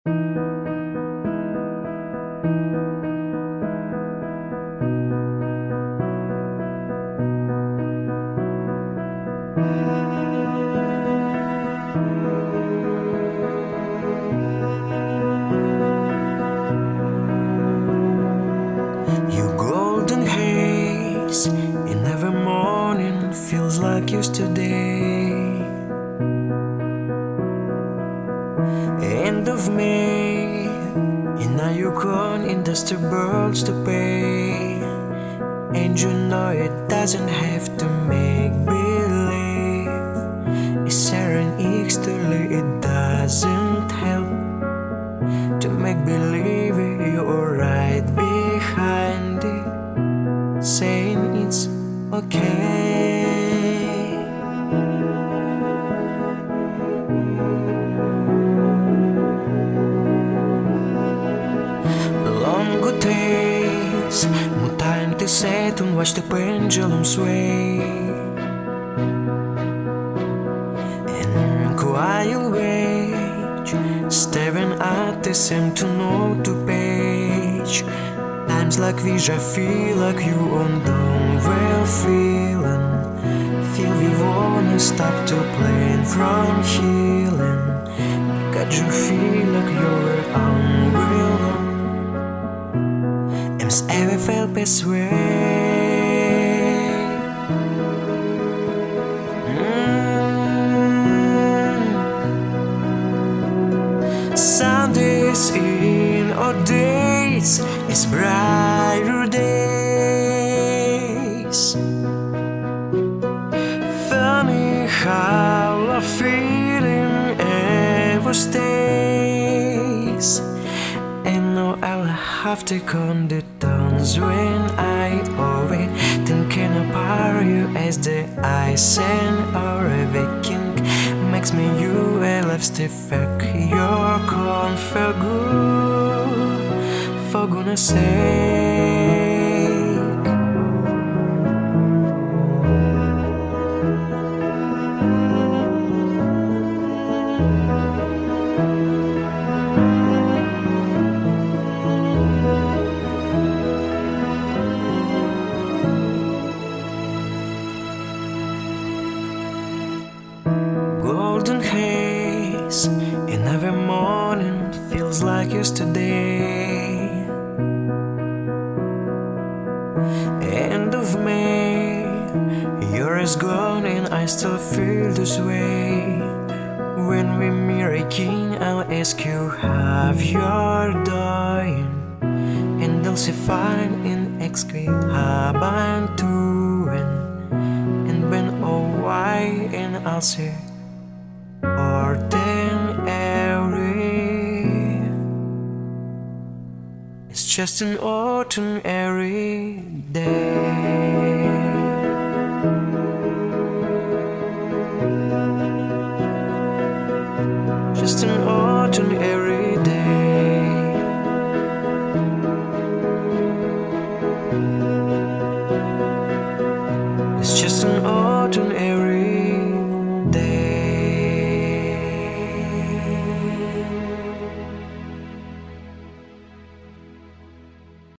Your golden haze in every morning feels like yesterday. End of May, and now you're gone in dust the birds to pay. And you know it doesn't have to make believe. It's Aaron externally, it doesn't help to make believe you're right behind it, saying it's okay. Long good days, no time to sit and watch the pendulum sway. And quiet wait, staring at the same to note to page. Times like these I feel like you on done well feeling. Feel we wanna stop to playing from healing. Because you feel like you're unreal. Ems ever felt this way. Sundays in our days is brighter days. Funny how a feeling ever stays. And now I'll have to count the times when I always thinking about you as the ice and or the king makes me you a lipstick fuck your corn for good, for goodness sake. Golden haze in every morning feels like yesterday. End of May, you're as gone and I still feel this way. When we meet again, I'll ask you how you're doing, and they'll say fine in exquisite haben doing. And when oh why, and I'll say ordinary. It's just an ordinary day.